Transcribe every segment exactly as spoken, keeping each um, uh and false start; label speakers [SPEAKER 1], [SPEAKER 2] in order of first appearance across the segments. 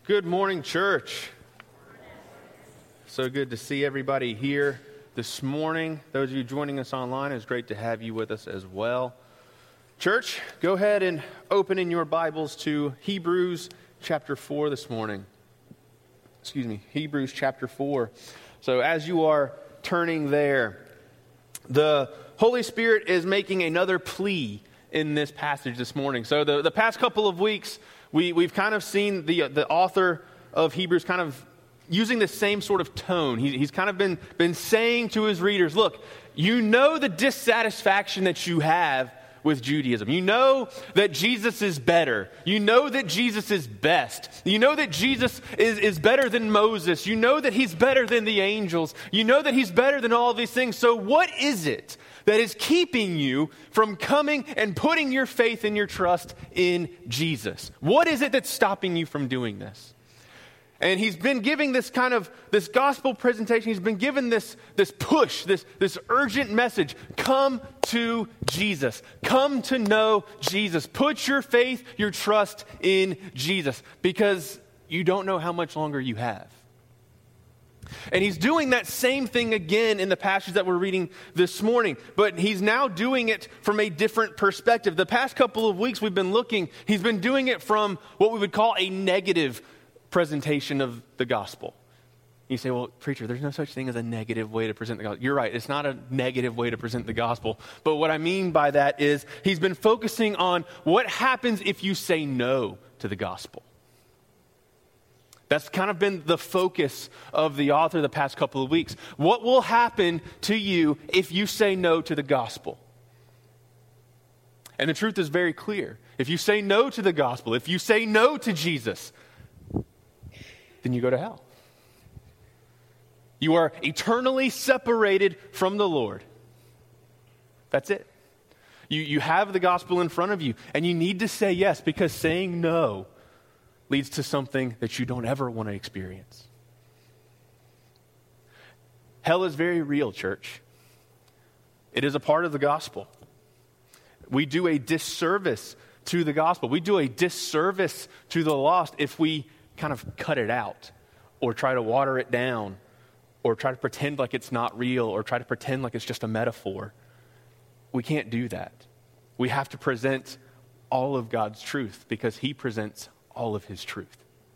[SPEAKER 1] Good morning, church. So good to see everybody here this morning. Those of you joining us online, it's great to have you with us as well. Church, go ahead and open in your Bibles to Hebrews chapter four this morning. Excuse me, Hebrews chapter four. So as you are turning there, the Holy Spirit is making another plea in this passage this morning. So the, the past couple of weeks, we, we've kind of seen the, the author of Hebrews kind of using the same sort of tone. He, he's kind of been, been saying to his readers, look, you know the dissatisfaction that you have with Judaism. You know that Jesus is better. You know that Jesus is best. You know that Jesus is, is better than Moses. You know that he's better than the angels. You know that he's better than all of these things. So what is it that is keeping you from coming and putting your faith and your trust in Jesus? What is it that's stopping you from doing this? And he's been giving this kind of, this gospel presentation, he's been given this, this push, this, this urgent message. Come to Jesus. Come to know Jesus. Put your faith, your trust in Jesus, because you don't know how much longer you have. And he's doing that same thing again in the passage that we're reading this morning, but he's now doing it from a different perspective. The past couple of weeks we've been looking, he's been doing it from what we would call a negative presentation of the gospel. You say, well, preacher, there's no such thing as a negative way to present the gospel. You're right, it's not a negative way to present the gospel. But what I mean by that is he's been focusing on what happens if you say no to the gospel. That's kind of been the focus of the author the past couple of weeks. What will happen to you if you say no to the gospel? And the truth is very clear. If you say no to the gospel, if you say no to Jesus, then you go to hell. You are eternally separated from the Lord. That's it. You, you have the gospel in front of you, and you need to say yes, because saying no leads to something that you don't ever want to experience. Hell is very real, church. It is a part of the gospel. We do a disservice to the gospel. We do a disservice to the lost if we kind of cut it out or try to water it down or try to pretend like it's not real or try to pretend like it's just a metaphor. We can't do that. We have to present all of God's truth because he presents all of his truth.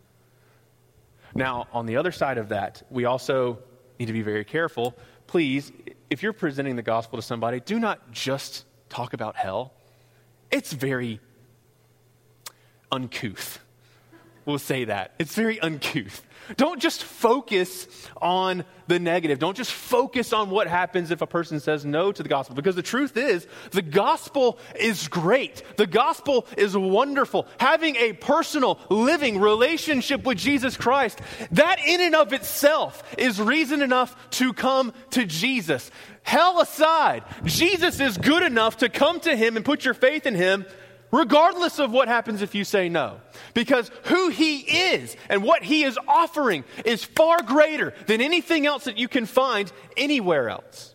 [SPEAKER 1] Now, on the other side of that, we also need to be very careful. Please, if you're presenting the gospel to somebody, do not just talk about hell. It's very uncouth. We'll say that. It's very uncouth. Don't just focus on the negative. Don't just focus on what happens if a person says no to the gospel. Because the truth is, the gospel is great. The gospel is wonderful. Having a personal, living relationship with Jesus Christ, that in and of itself is reason enough to come to Jesus. Hell aside, Jesus is good enough to come to him and put your faith in him, regardless of what happens if you say no. Because who he is and what he is offering is far greater than anything else that you can find anywhere else.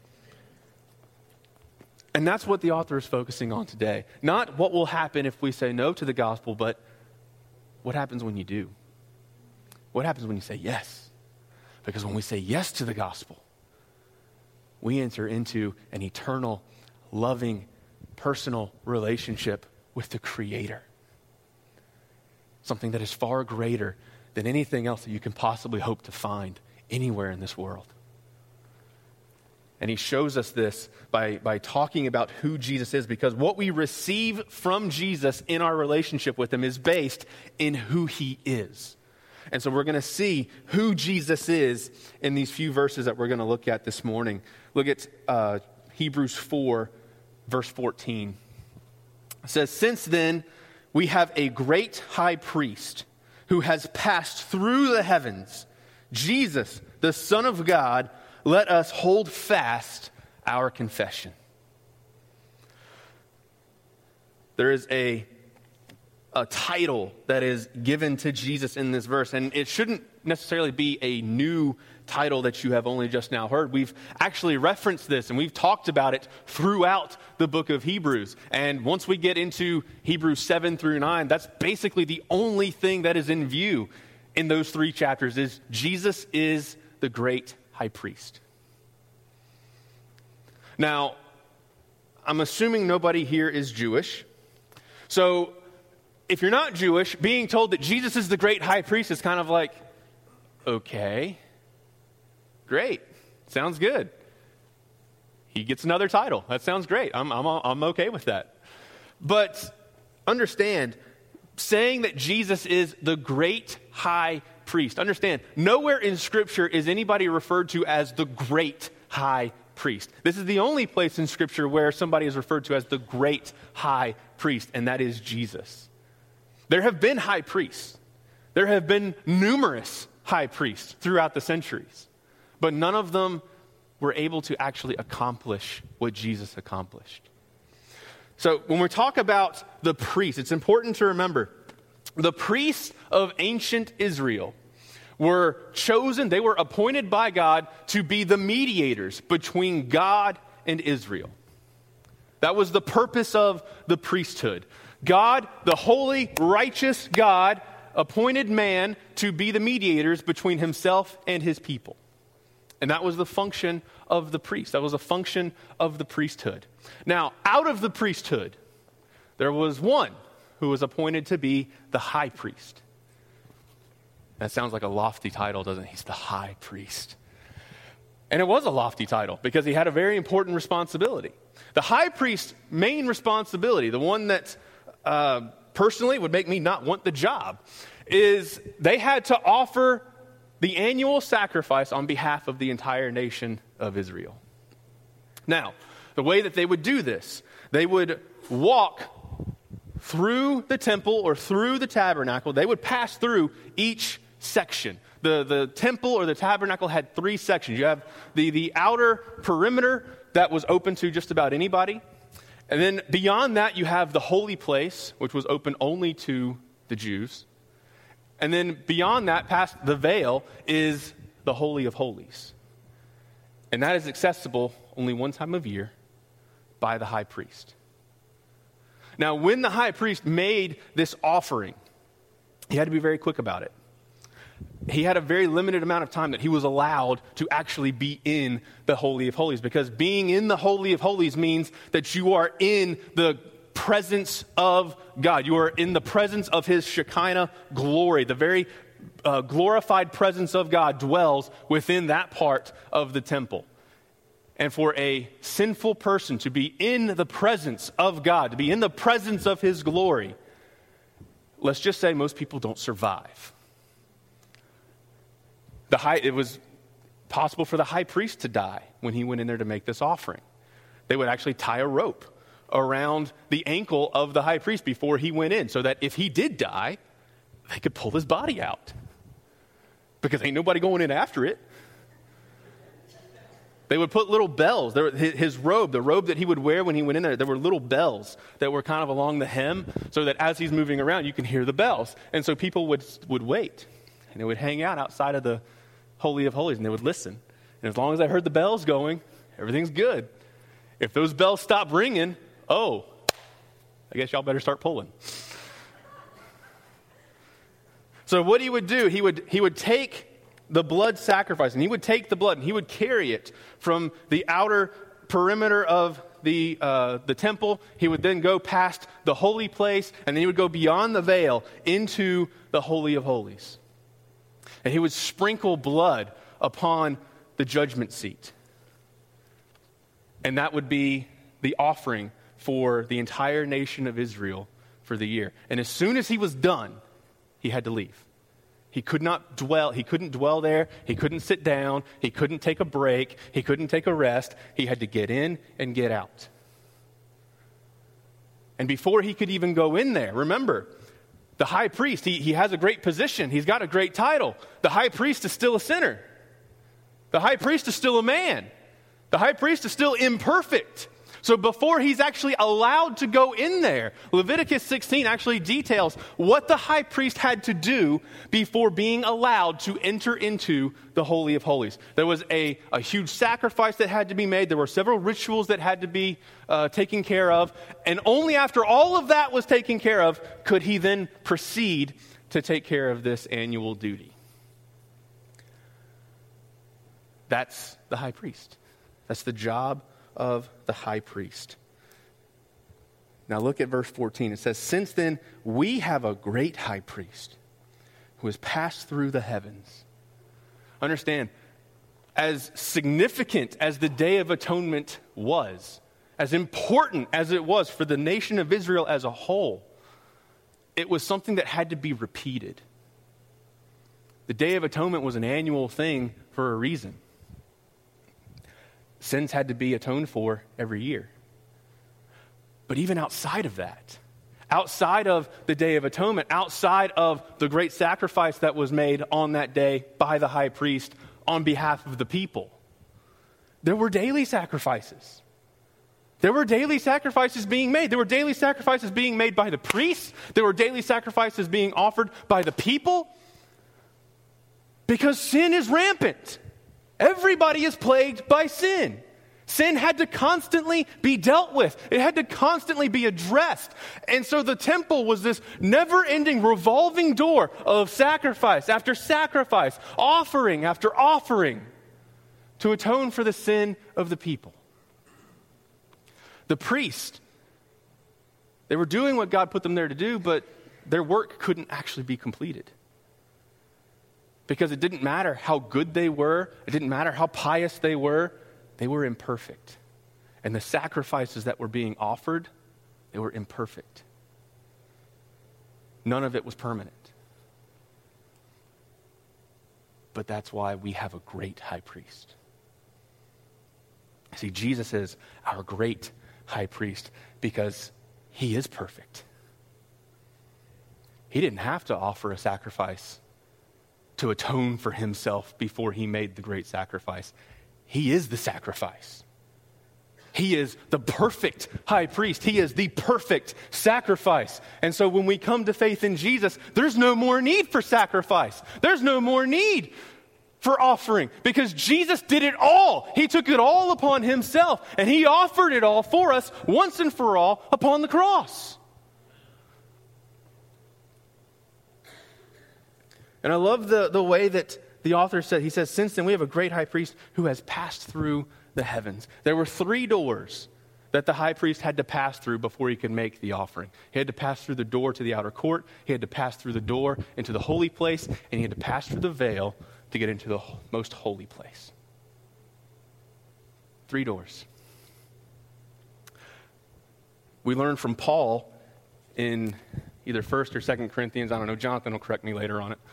[SPEAKER 1] And that's what the author is focusing on today. Not what will happen if we say no to the gospel, but what happens when you do. What happens when you say yes? Because when we say yes to the gospel, we enter into an eternal, loving, personal relationship with the Creator. Something that is far greater than anything else that you can possibly hope to find anywhere in this world. And he shows us this by, by talking about who Jesus is, because what we receive from Jesus in our relationship with him is based in who he is. And so we're going to see who Jesus is in these few verses that we're going to look at this morning. Look at uh, Hebrews four, verse fourteen. It says, "Since then we have a great high priest who has passed through the heavens, Jesus, the Son of God, let us hold fast our confession." There is a a title that is given to Jesus in this verse. And it shouldn't necessarily be a new title that you have only just now heard. We've actually referenced this and we've talked about it throughout the book of Hebrews. And once we get into Hebrews seven through nine, that's basically the only thing that is in view in those three chapters is Jesus is the great high priest. Now, I'm assuming nobody here is Jewish. So if you're not Jewish, being told that Jesus is the great high priest is kind of like, okay, great, sounds good. He gets another title. That sounds great. I'm, I'm, I'm okay with that. But understand, saying that Jesus is the great high priest, understand, nowhere in Scripture is anybody referred to as the great high priest. This is the only place in Scripture where somebody is referred to as the great high priest, and that is Jesus. There have been high priests. There have been numerous high priests throughout the centuries, but none of them were able to actually accomplish what Jesus accomplished. So when we talk about the priests, it's important to remember the priests of ancient Israel were chosen, they were appointed by God to be the mediators between God and Israel. That was the purpose of the priesthood. God, the holy, righteous God, appointed man to be the mediators between himself and his people. And that was the function of the priest. That was a function of the priesthood. Now, out of the priesthood, there was one who was appointed to be the high priest. That sounds like a lofty title, doesn't it? He's the high priest. And it was a lofty title because he had a very important responsibility. The high priest's main responsibility, the one that uh, personally would make me not want the job, is they had to offer the annual sacrifice on behalf of the entire nation of Israel. Now, the way that they would do this, they would walk through the temple or through the tabernacle. They would pass through each section. The, the temple or the tabernacle had three sections. You have the, the outer perimeter that was open to just about anybody. And then beyond that, you have the holy place, which was open only to the Jews. And then beyond that, past the veil, is the Holy of Holies. And that is accessible only one time of year by the high priest. Now, when the high priest made this offering, he had to be very quick about it. He had a very limited amount of time that he was allowed to actually be in the Holy of Holies, because being in the Holy of Holies means that you are in the presence of God. You are in the presence of his Shekinah glory. The very uh, glorified presence of God dwells within that part of the temple. And for a sinful person to be in the presence of God, to be in the presence of his glory, let's just say most people don't survive. The high, it was possible for the high priest to die when he went in there to make this offering. They would actually tie a rope around the ankle of the high priest before he went in, so that if he did die, they could pull his body out. Because ain't nobody going in after it. They would put little bells. There, his robe, the robe that he would wear when he went in there, there were little bells that were kind of along the hem, so that as he's moving around, you can hear the bells. And so people would would wait, and they would hang out outside of the Holy of Holies, and they would listen. And as long as I heard the bells going, everything's good. If those bells stop ringing, oh, I guess y'all better start pulling. So what he would do, he would he would take the blood sacrifice, and he would take the blood and he would carry it from the outer perimeter of the uh, the temple. He would then go past the holy place, and then he would go beyond the veil into the Holy of Holies. And he would sprinkle blood upon the judgment seat. And that would be the offering for the entire nation of Israel for the year. And as soon as he was done, he had to leave. He could not dwell, he couldn't dwell there, he couldn't sit down, he couldn't take a break, he couldn't take a rest. He had to get in and get out. And before he could even go in there, remember, the high priest, he, he has a great position, he's got a great title. The high priest is still a sinner. The high priest is still a man. The high priest is still imperfect. So before he's actually allowed to go in there, Leviticus sixteen actually details what the high priest had to do before being allowed to enter into the Holy of Holies. There was a, a huge sacrifice that had to be made. There were several rituals that had to be uh, taken care of. And only after all of that was taken care of could he then proceed to take care of this annual duty. That's the high priest. That's the job of the high priest. Now look at verse fourteen. It says, "Since then we have a great high priest who has passed through the heavens." Understand, as significant as the Day of Atonement was, as important as it was for the nation of Israel as a whole, it was something that had to be repeated. The Day of Atonement was an annual thing for a reason. Sins had to be atoned for every year. But even outside of that, outside of the Day of Atonement, outside of the great sacrifice that was made on that day by the high priest on behalf of the people, there were daily sacrifices. There were daily sacrifices being made. There were daily sacrifices being made by the priests. There were daily sacrifices being offered by the people. Because sin is rampant. Everybody is plagued by sin. Sin had to constantly be dealt with. It had to constantly be addressed. And so the temple was this never-ending revolving door of sacrifice after sacrifice, offering after offering to atone for the sin of the people. The priest, they were doing what God put them there to do, but their work couldn't actually be completed. Because it didn't matter how good they were, it didn't matter how pious they were, they were imperfect. And the sacrifices that were being offered, they were imperfect. None of it was permanent. But that's why we have a great high priest. See, Jesus is our great high priest because he is perfect. He didn't have to offer a sacrifice to atone for himself before he made the great sacrifice. He is the sacrifice. He is the perfect high priest. He is the perfect sacrifice. And so when we come to faith in Jesus, there's no more need for sacrifice. There's no more need for offering because Jesus did it all. He took it all upon himself and he offered it all for us once and for all upon the cross. And I love the, the way that the author said, he says, since then we have a great high priest who has passed through the heavens. There were three doors that the high priest had to pass through before he could make the offering. He had to pass through the door to the outer court. He had to pass through the door into the holy place. And he had to pass through the veil to get into the most holy place. Three doors. We learn from Paul in either First or Second Corinthians. I don't know. Jonathan will correct me later on it.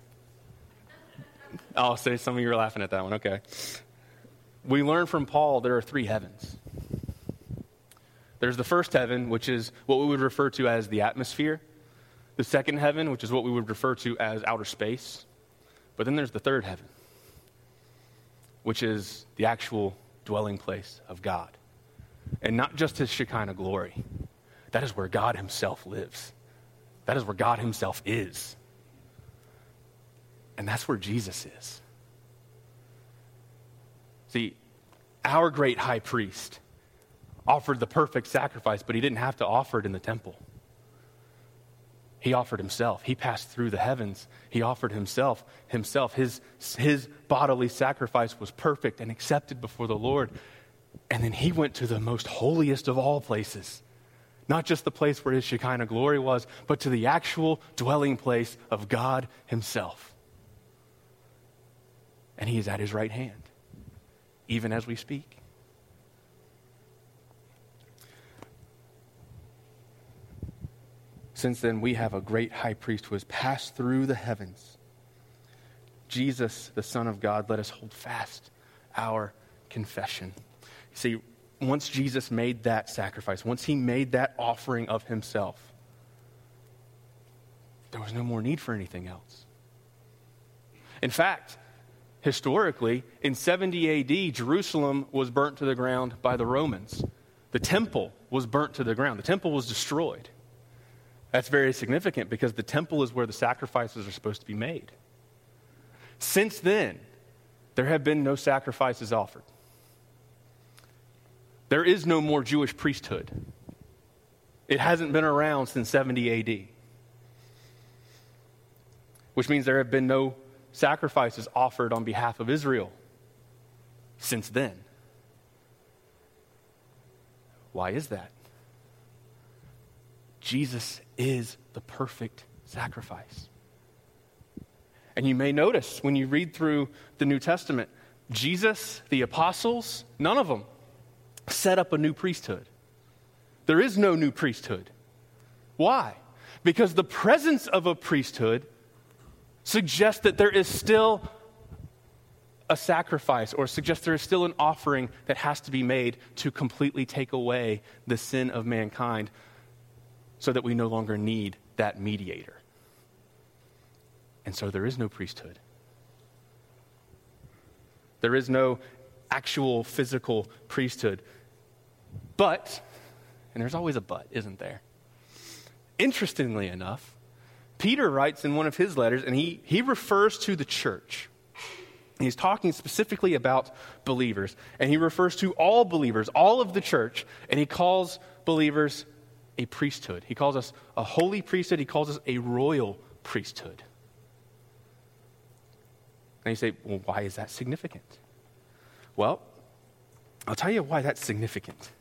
[SPEAKER 1] I'll say some of you are laughing at that one. Okay. We learn from Paul there are three heavens. There's the first heaven, which is what we would refer to as the atmosphere. The second heaven, which is what we would refer to as outer space. But then there's the third heaven, which is the actual dwelling place of God. And not just his Shekinah glory. That is where God himself lives. That is where God himself is. And that's where Jesus is. See, our great high priest offered the perfect sacrifice, but he didn't have to offer it in the temple. He offered himself. He passed through the heavens. He offered himself. Himself. His, his bodily sacrifice was perfect and accepted before the Lord. And then he went to the most holiest of all places. Not just the place where his Shekinah glory was, but to the actual dwelling place of God himself. And he is at his right hand, even as we speak. Since then, we have a great high priest who has passed through the heavens. Jesus, the Son of God, let us hold fast our confession. See, once Jesus made that sacrifice, once he made that offering of himself, there was no more need for anything else. In fact, historically, in seventy A D, Jerusalem was burnt to the ground by the Romans. The temple was burnt to the ground. The temple was destroyed. That's very significant because the temple is where the sacrifices are supposed to be made. Since then, there have been no sacrifices offered. There is no more Jewish priesthood. It hasn't been around since seventy A D, which means there have been no sacrifices offered on behalf of Israel since then. Why is that? Jesus is the perfect sacrifice. And you may notice when you read through the New Testament, Jesus, the apostles, none of them set up a new priesthood. There is no new priesthood. Why? Because the presence of a priesthood suggests that there is still a sacrifice, or suggests there is still an offering that has to be made to completely take away the sin of mankind so that we no longer need that mediator. And so there is no priesthood. There is no actual physical priesthood. But, and there's always a but, isn't there? Interestingly enough, Peter writes in one of his letters, and he, he refers to the church. He's talking specifically about believers, and he refers to all believers, all of the church, and he calls believers a priesthood. He calls us a holy priesthood. He calls us a royal priesthood. And you say, well, why is that significant? Well, I'll tell you why that's significant.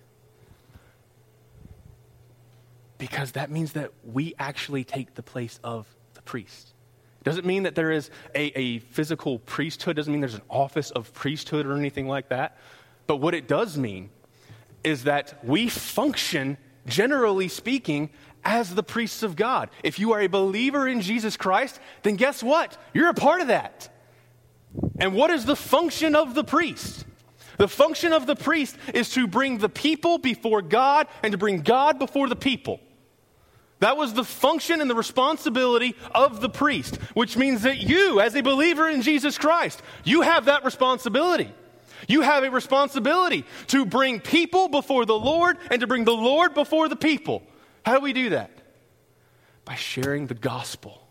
[SPEAKER 1] Because that means that we actually take the place of the priest. It doesn't mean that there is a, a physical priesthood. It doesn't mean there's an office of priesthood or anything like that. But what it does mean is that we function, generally speaking, as the priests of God. If you are a believer in Jesus Christ, then guess what? You're a part of that. And what is the function of the priest? The function of the priest is to bring the people before God and to bring God before the people. That was the function and the responsibility of the priest, which means that you, as a believer in Jesus Christ, you have that responsibility. You have a responsibility to bring people before the Lord and to bring the Lord before the people. How do we do that? By sharing the gospel.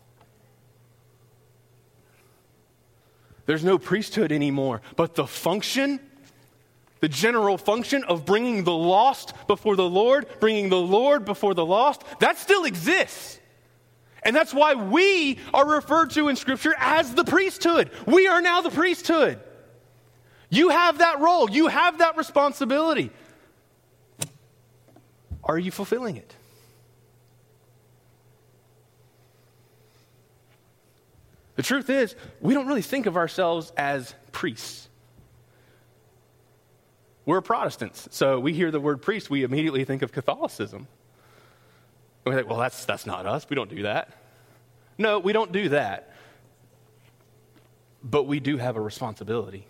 [SPEAKER 1] There's no priesthood anymore, but the function, the general function of bringing the lost before the Lord, bringing the Lord before the lost, that still exists. And that's why we are referred to in Scripture as the priesthood. We are now the priesthood. You have that role. You have that responsibility. Are you fulfilling it? The truth is, we don't really think of ourselves as priests. We're Protestants, so we hear the word priest, we immediately think of Catholicism. We think, well, that's that's not us. We don't do that. No, we don't do that. But we do have a responsibility.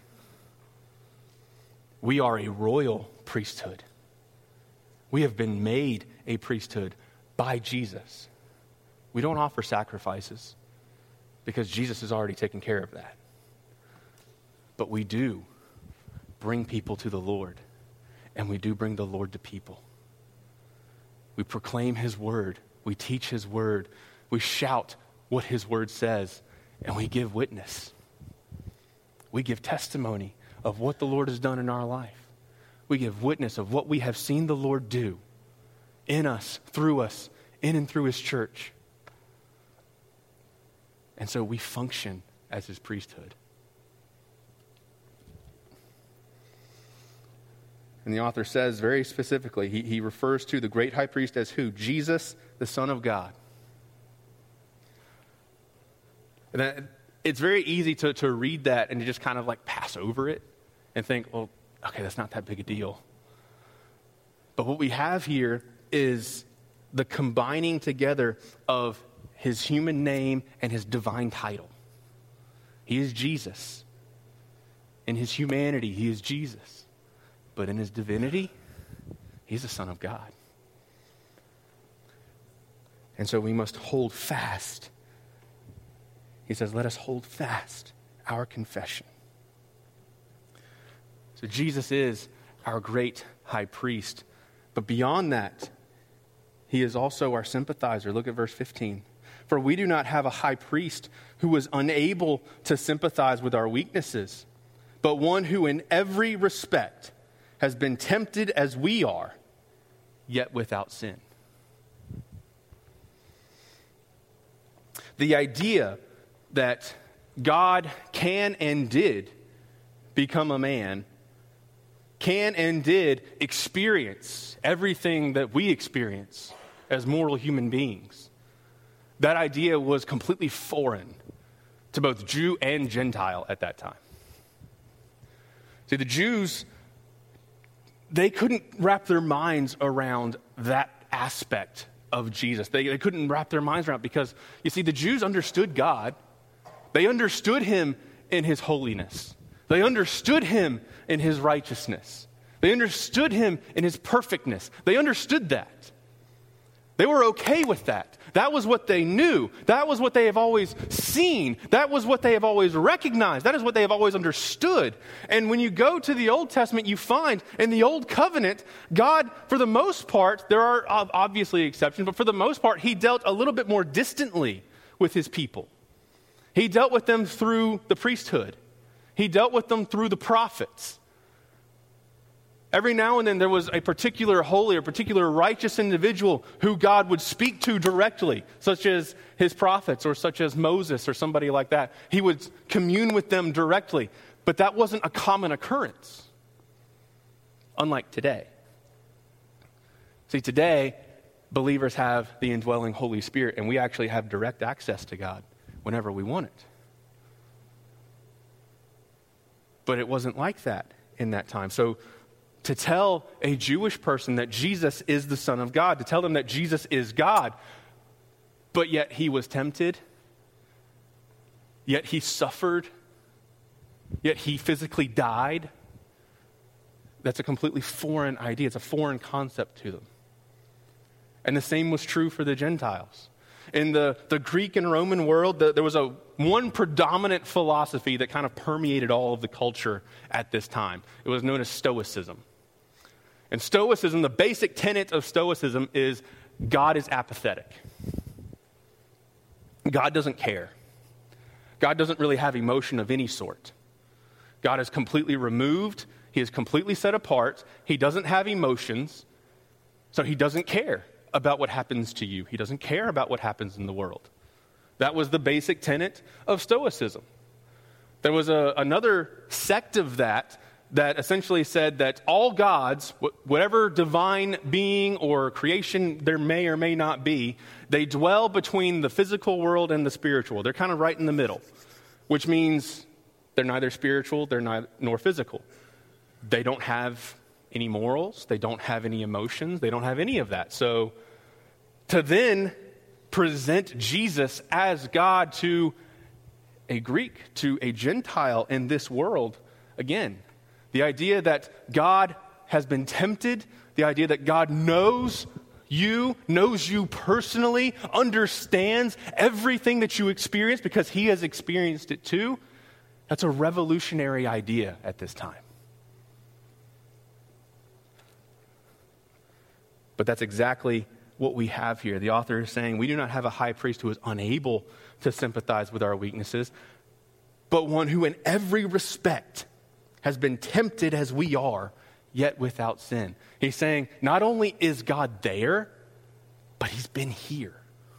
[SPEAKER 1] We are a royal priesthood. We have been made a priesthood by Jesus. We don't offer sacrifices because Jesus has already taken care of that. But we do bring people to the Lord, and we do bring the Lord to people. We proclaim His word. We teach His word. We shout what His word says, and we give witness. We give testimony of what the Lord has done in our life. We give witness of what we have seen the Lord do in us, through us, in and through His church. And so we function as His priesthood. And the author says very specifically, he, he refers to the great high priest as who? Jesus, the Son of God. And that, it's very easy to, to read that and to just kind of like pass over it and think, well, okay, that's not that big a deal. But what we have here is the combining together of His human name and His divine title. He is Jesus. In His humanity, He is Jesus. But in His divinity, He's the Son of God. And so we must hold fast. He says, let us hold fast our confession. So Jesus is our great high priest, But beyond that, he is also our sympathizer. Look at verse fifteen. For we do not have a high priest who was unable to sympathize with our weaknesses, but one who in every respect has been tempted as we are, yet without sin. The idea that God can and did become a man, can and did experience everything that we experience as mortal human beings, that idea was completely foreign to both Jew and Gentile at that time. See, the Jews, they couldn't wrap their minds around that aspect of Jesus. They, they couldn't wrap their minds around it because, you see, the Jews understood God. They understood him in his holiness. They understood him in his righteousness. They understood him in his perfectness. They understood that. They were okay with that. That was what they knew. That was what they have always seen. That was what they have always recognized. That is what they have always understood. And when you go to the Old Testament, you find in the Old Covenant, God, for the most part, there are obviously exceptions, but for the most part, he dealt a little bit more distantly with his people. He dealt with them through the priesthood. He dealt with them through the prophets. Every now and then there was a particular holy or particular righteous individual who God would speak to directly, such as his prophets or such as Moses or somebody like that. He would commune with them directly, but that wasn't a common occurrence, unlike today. See, today, believers have the indwelling Holy Spirit, and we actually have direct access to God whenever we want it. But it wasn't like that in that time. So to tell a Jewish person that Jesus is the Son of God, to tell them that Jesus is God, but yet he was tempted, yet he suffered, yet he physically died, that's a completely foreign idea. It's a foreign concept to them. And the same was true for the Gentiles. In the, the Greek and Roman world, the, there was a one predominant philosophy that kind of permeated all of the culture at this time. It was known as Stoicism. And Stoicism, the basic tenet of Stoicism is God is apathetic. God doesn't care. God doesn't really have emotion of any sort. God is completely removed. He is completely set apart. He doesn't have emotions, so he doesn't care about what happens to you. He doesn't care about what happens in the world. That was the basic tenet of Stoicism. There was a, another sect of that that essentially said that all gods, whatever divine being or creation there may or may not be, they dwell between the physical world and the spiritual. They're kind of right in the middle, which means they're neither spiritual, they're not, nor physical. They don't have any morals, they don't have any emotions, they don't have any of that. So to then present Jesus as God to a Greek, to a Gentile in this world, again, the idea that God has been tempted, the idea that God knows you, knows you personally, understands everything that you experience because he has experienced it too, that's a revolutionary idea at this time. But that's exactly what we have here. The author is saying we do not have a high priest who is unable to sympathize with our weaknesses, but one who in every respect has been tempted as we are, yet without sin. He's saying not only is God there, but he's been here.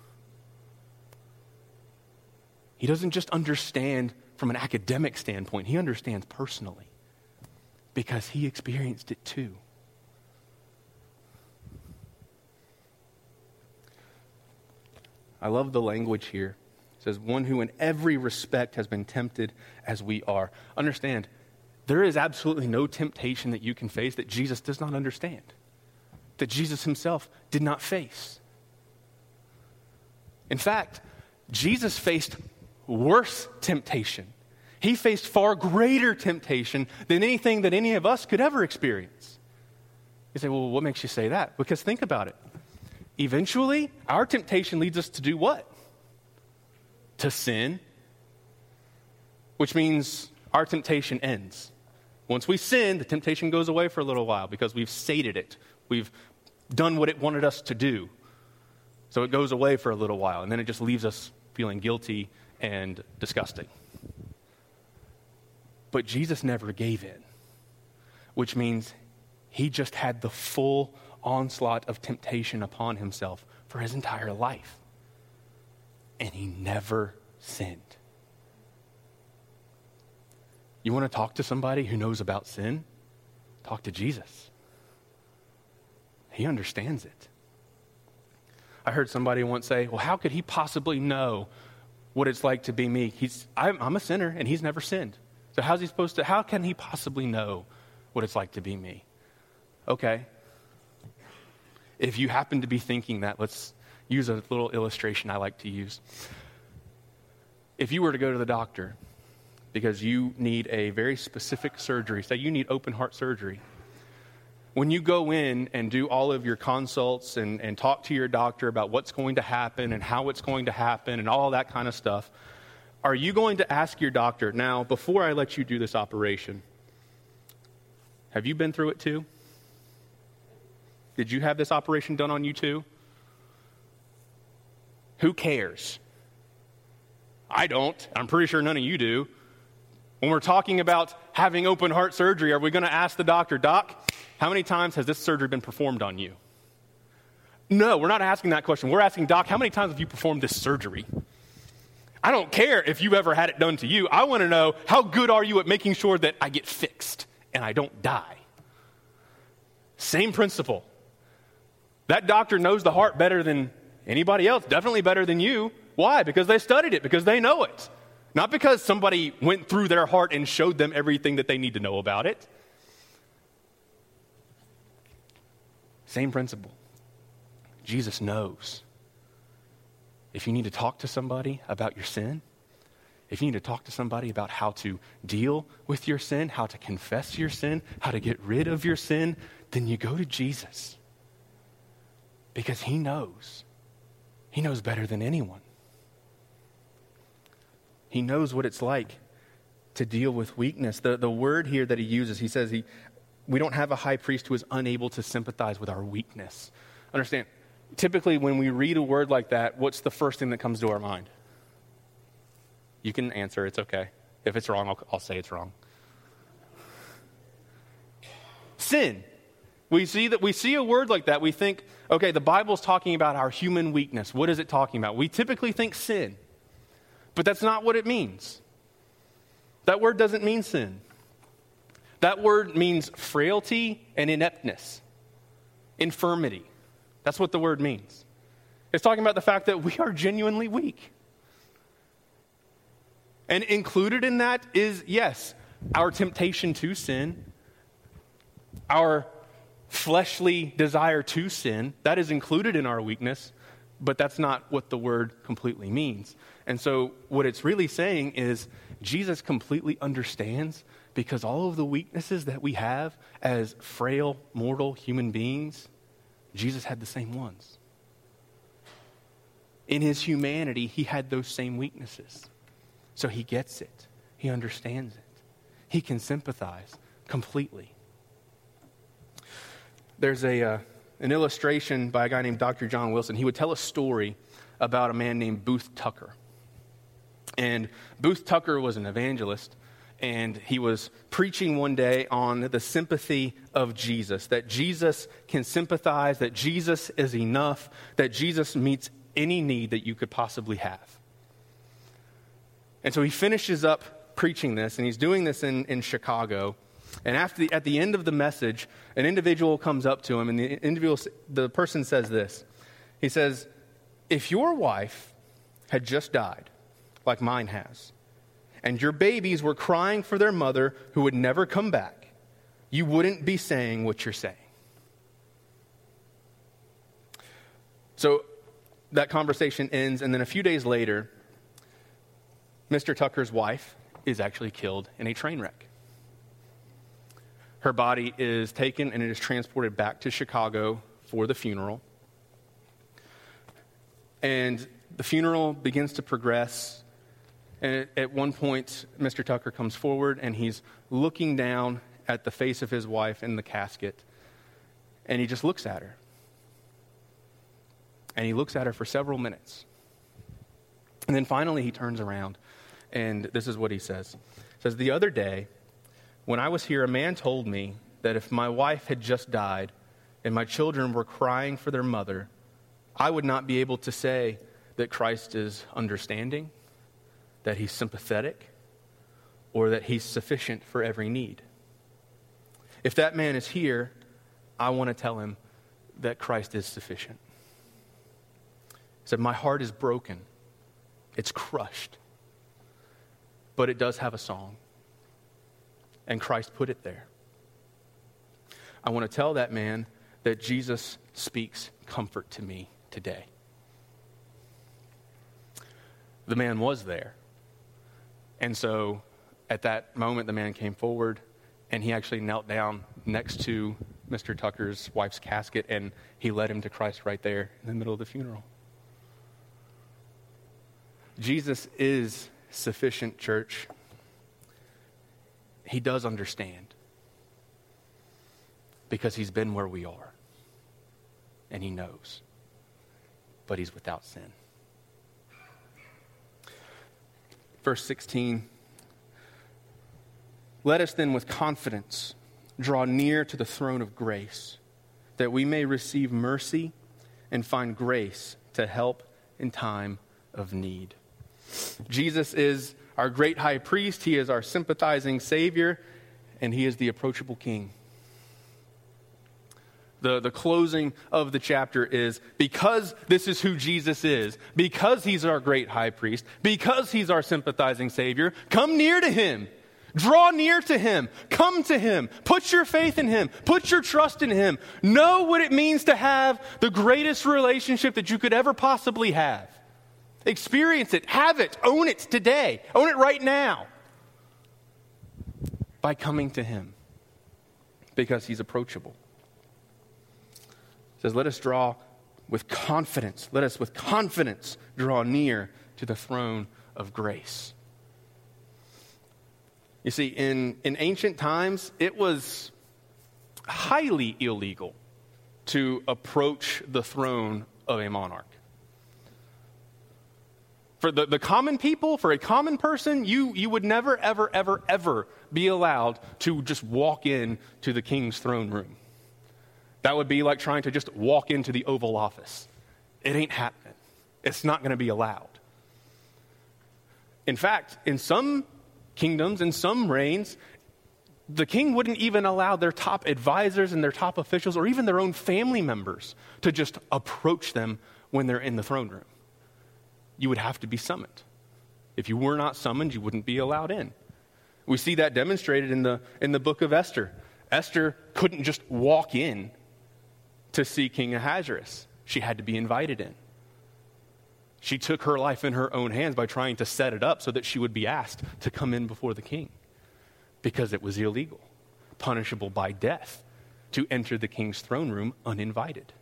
[SPEAKER 1] He doesn't just understand from an academic standpoint, he understands personally because he experienced it too. I love the language here. It says, one who in every respect has been tempted as we are. Understand, there is absolutely no temptation that you can face that Jesus does not understand, that Jesus himself did not face. In fact, Jesus faced worse temptation. He faced far greater temptation than anything that any of us could ever experience. You say, well, what makes you say that? Because think about it. Eventually, our temptation leads us to do what? To sin, which means our temptation ends. Once we sin, the temptation goes away for a little while because we've sated it. We've done what it wanted us to do. So it goes away for a little while, and then it just leaves us feeling guilty and disgusting. But Jesus never gave in, which means he just had the full onslaught of temptation upon himself for his entire life. And he never sinned. You want to talk to somebody who knows about sin? Talk to Jesus. He understands it. I heard somebody once say, well, how could he possibly know what it's like to be me? He's, I'm, I'm a sinner and he's never sinned. So how's he supposed to, how can he possibly know what it's like to be me? Okay. If you happen to be thinking that, let's use a little illustration I like to use. If you were to go to the doctor because you need a very specific surgery, say you need open heart surgery, when you go in and do all of your consults and, and talk to your doctor about what's going to happen and how it's going to happen and all that kind of stuff, are you going to ask your doctor, now, before I let you do this operation, have you been through it too? Did you have this operation done on you too? Who cares? I don't. I'm pretty sure none of you do. When we're talking about having open heart surgery, are we going to ask the doctor, Doc, how many times has this surgery been performed on you? No, we're not asking that question. We're asking, Doc, how many times have you performed this surgery? I don't care if you ever had it done to you. I want to know, how good are you at making sure that I get fixed and I don't die? Same principle. That doctor knows the heart better than anybody else, definitely better than you. Why? Because they studied it, because they know it. Not because somebody went through their heart and showed them everything that they need to know about it. Same principle. Jesus knows. If you need to talk to somebody about your sin, if you need to talk to somebody about how to deal with your sin, how to confess your sin, how to get rid of your sin, then you go to Jesus. Because he knows. He knows better than anyone. He knows what it's like to deal with weakness. The, the word here that he uses, he says he, we don't have a high priest who is unable to sympathize with our weakness. Understand, typically when we read a word like that, what's the first thing that comes to our mind? You can answer, it's okay. If it's wrong, I'll, I'll say it's wrong. Sin. We see that we see a word like that, we think, okay, the Bible's talking about our human weakness. What is it talking about? We typically think sin. But that's not what it means. That word doesn't mean sin. That word means frailty and ineptness, infirmity. That's what the word means. It's talking about the fact that we are genuinely weak. And included in that is, yes, our temptation to sin, our fleshly desire to sin. That is included in our weakness, but that's not what the word completely means. And so what it's really saying is Jesus completely understands, because all of the weaknesses that we have as frail, mortal human beings, Jesus had the same ones. In his humanity, he had those same weaknesses. So he gets it. He understands it. He can sympathize completely. There's a uh, an illustration by a guy named Doctor John Wilson. He would tell a story about a man named Booth Tucker. And Booth Tucker was an evangelist, and he was preaching one day on the sympathy of Jesus, that Jesus can sympathize, that Jesus is enough, that Jesus meets any need that you could possibly have. And so he finishes up preaching this, and he's doing this in, in Chicago. And after the, at the end of the message, an individual comes up to him, and the individual, the person says this. He says, if your wife had just died, like mine has, and your babies were crying for their mother who would never come back, you wouldn't be saying what you're saying. So that conversation ends, and then a few days later, Mister Tucker's wife is actually killed in a train wreck. Her body is taken and it is transported back to Chicago for the funeral. And the funeral begins to progress. And at one point, Mister Tucker comes forward and he's looking down at the face of his wife in the casket. And he just looks at her. And he looks at her for several minutes. And then finally he turns around, and this is what he says. He says, "The other day, when I was here, a man told me that if my wife had just died and my children were crying for their mother, I would not be able to say that Christ is understanding, that he's sympathetic, or that he's sufficient for every need. If that man is here, I want to tell him that Christ is sufficient." He said, "My heart is broken. It's crushed. But it does have a song. And Christ put it there. I want to tell that man that Jesus speaks comfort to me today." The man was there. And so at that moment, the man came forward, and he actually knelt down next to Mister Tucker's wife's casket, and he led him to Christ right there in the middle of the funeral. Jesus is sufficient, church. He does understand, because he's been where we are, and he knows, but he's without sin. Verse sixteen, "Let us then with confidence draw near to the throne of grace, that we may receive mercy and find grace to help in time of need." Jesus is our great high priest. He is our sympathizing Savior, and he is the approachable King. The, the closing of the chapter is, because this is who Jesus is, because he's our great high priest, because he's our sympathizing Savior, come near to him. Draw near to him. Come to him. Put your faith in him. Put your trust in him. Know what it means to have the greatest relationship that you could ever possibly have. Experience it. Have it. Own it today. Own it right now. By coming to him. Because he's approachable. It says, let us draw with confidence. Let us with confidence draw near to the throne of grace. You see, in, in ancient times, it was highly illegal to approach the throne of a monarch. For the, the common people, for a common person, you, you would never, ever, ever, ever be allowed to just walk in to the king's throne room. That would be like trying to just walk into the Oval Office. It ain't happening. It's not going to be allowed. In fact, in some kingdoms, in some reigns, the king wouldn't even allow their top advisors and their top officials or even their own family members to just approach them when they're in the throne room. You would have to be summoned. If you were not summoned, you wouldn't be allowed in. We see that demonstrated in the in the book of Esther. Esther couldn't just walk in to see King Ahasuerus. She had to be invited in. She took her life in her own hands by trying to set it up so that she would be asked to come in before the king, because it was illegal, punishable by death, to enter the king's throne room uninvited.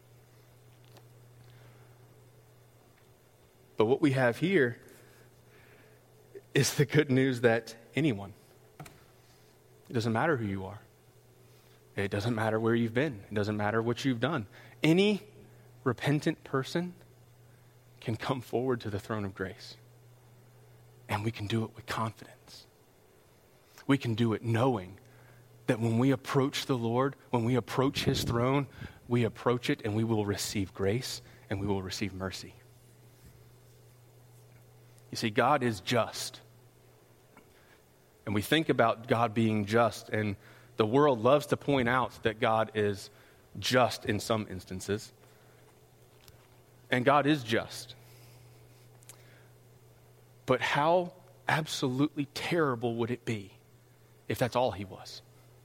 [SPEAKER 1] But what we have here is the good news that anyone, it doesn't matter who you are. It doesn't matter where you've been. It doesn't matter what you've done. Any repentant person can come forward to the throne of grace. And we can do it with confidence. We can do it knowing that when we approach the Lord, when we approach his throne, we approach it and we will receive grace and we will receive mercy. You see, God is just. And we think about God being just, and the world loves to point out that God is just in some instances. And God is just. But how absolutely terrible would it be if that's all he was?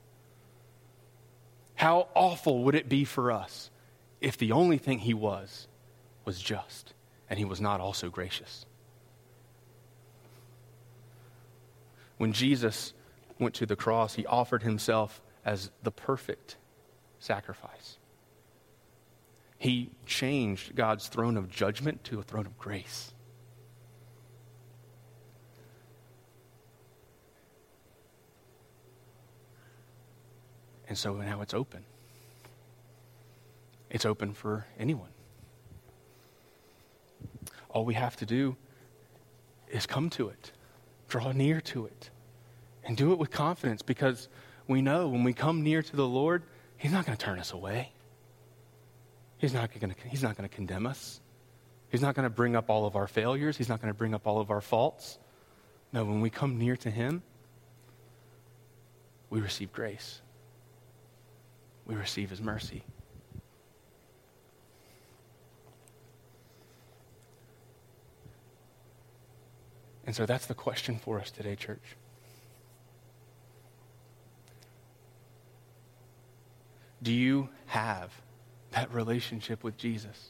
[SPEAKER 1] How awful would it be for us if the only thing he was was just, and he was not also gracious? When Jesus went to the cross, he offered himself as the perfect sacrifice. He changed God's throne of judgment to a throne of grace. And so now it's open. It's open for anyone.
[SPEAKER 2] All we have to do is come to it, draw near to it, and do it with confidence, because we know when we come near to the Lord, he's not going to turn us away. He's not going to, he's not going to condemn us. He's not going to bring up all of our failures. He's not going to bring up all of our faults. No, when we come near to him, we receive grace. We receive his mercy. And so that's the question for us today, church. Do you have that relationship with Jesus?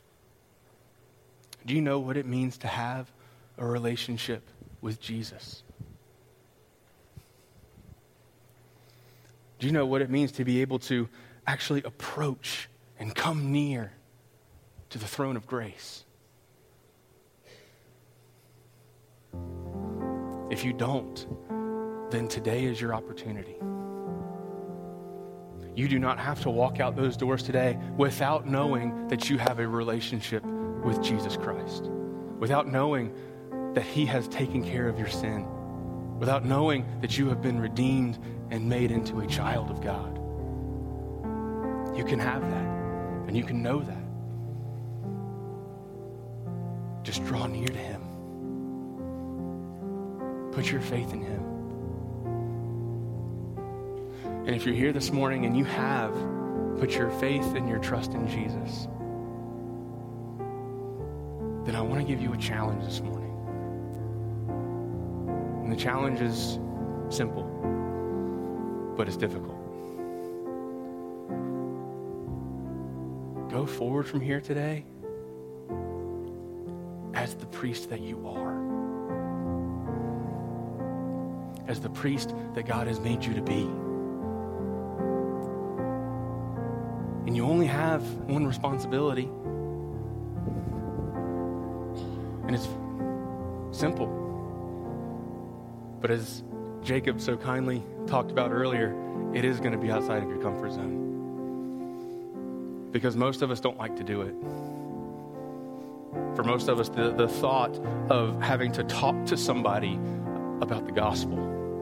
[SPEAKER 2] Do you know what it means to have a relationship with Jesus? Do you know what it means to be able to actually approach and come near to the throne of grace? If you don't, then today is your opportunity. You do not have to walk out those doors today without knowing that you have a relationship with Jesus Christ, without knowing that he has taken care of your sin, without knowing that you have been redeemed and made into a child of God. You can have that, and you can know that. Just draw near to him. Put your faith in him. And if you're here this morning and you have put your faith and your trust in Jesus, then I want to give you a challenge this morning. And the challenge is simple, but it's difficult. Go forward from here today as the priest that you are. As the priest that God has made you to be. And you only have one responsibility. And it's simple. But as Jacob so kindly talked about earlier, it is going to be outside of your comfort zone. Because most of us don't like to do it. For most of us, the, the thought of having to talk to somebody about the gospel,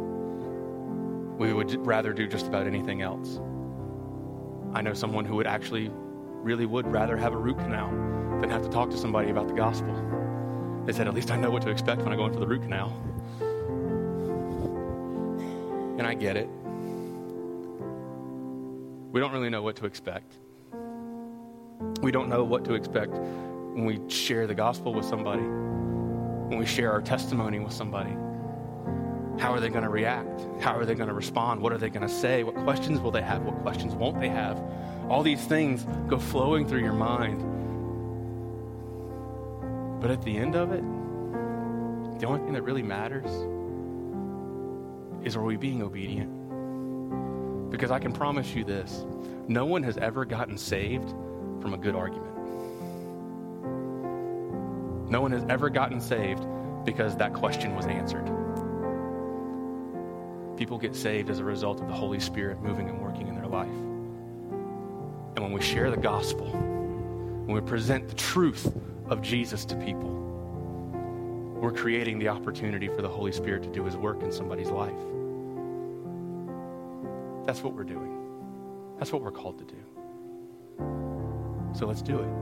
[SPEAKER 2] we would rather do just about anything else. I know someone who would actually, really would rather have a root canal than have to talk to somebody about the gospel. They said, at least I know what to expect when I go in for the root canal. And I get it. We don't really know what to expect. We don't know what to expect when we share the gospel with somebody, when we share our testimony with somebody. How are they going to react? How are they going to respond? What are they going to say? What questions will they have? What questions won't they have? All these things go flowing through your mind. But at the end of it, the only thing that really matters is, are we being obedient? Because I can promise you this, no one has ever gotten saved from a good argument. No one has ever gotten saved because that question was answered. People get saved as a result of the Holy Spirit moving and working in their life. And when we share the gospel, when we present the truth of Jesus to people, we're creating the opportunity for the Holy Spirit to do his work in somebody's life. That's what we're doing. That's what we're called to do. So let's do it.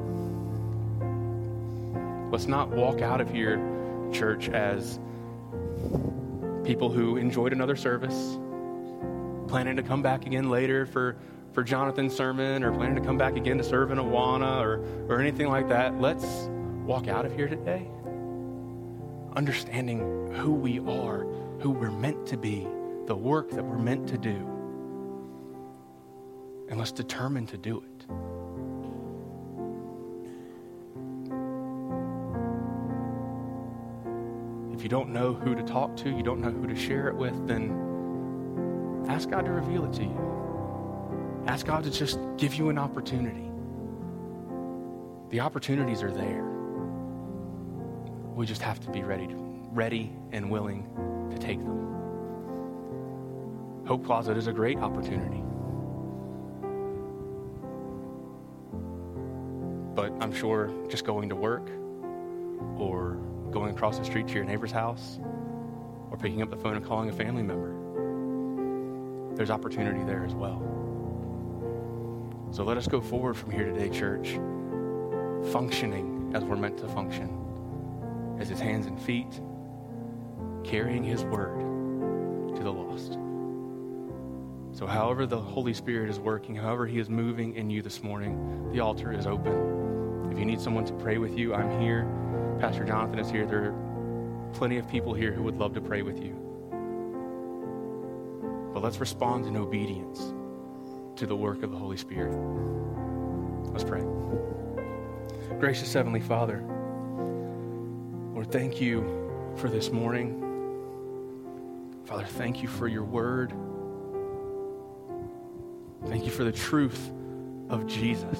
[SPEAKER 2] Let's not walk out of here, church, as people who enjoyed another service, planning to come back again later for, for Jonathan's sermon, or planning to come back again to serve in Awana, or, or anything like that. Let's walk out of here today understanding who we are, who we're meant to be, the work that we're meant to do. And let's determine to do it. If you don't know who to talk to, you don't know who to share it with, then ask God to reveal it to you. Ask God to just give you an opportunity. The opportunities are there. We just have to be ready, to, ready and willing to take them. Hope Closet is a great opportunity. But I'm sure just going to work or going across the street to your neighbor's house, or picking up the phone and calling a family member. There's opportunity there as well. So let us go forward from here today, church, functioning as we're meant to function, as his hands and feet, carrying his word to the lost. So however the Holy Spirit is working, however he is moving in you this morning, the altar is open. If you need someone to pray with you, I'm here. Pastor Jonathan is here. There are plenty of people here who would love to pray with you. But let's respond in obedience to the work of the Holy Spirit. Let's pray. Gracious Heavenly Father, Lord, thank you for this morning. Father, thank you for your word. Thank you for the truth of Jesus.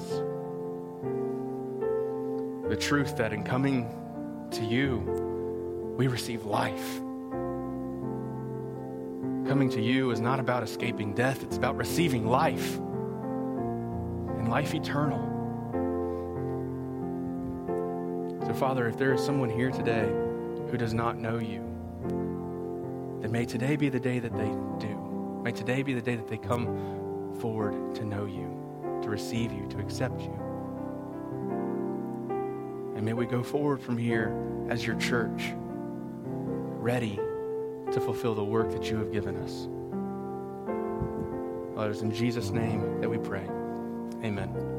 [SPEAKER 2] The truth that in coming to you, we receive life. Coming to you is not about escaping death. It's about receiving life and life eternal. So, Father, if there is someone here today who does not know you, then may today be the day that they do. May today be the day that they come forward to know you, to receive you, to accept you. And may we go forward from here as your church, ready to fulfill the work that you have given us. Father, it's in Jesus' name that we pray. Amen.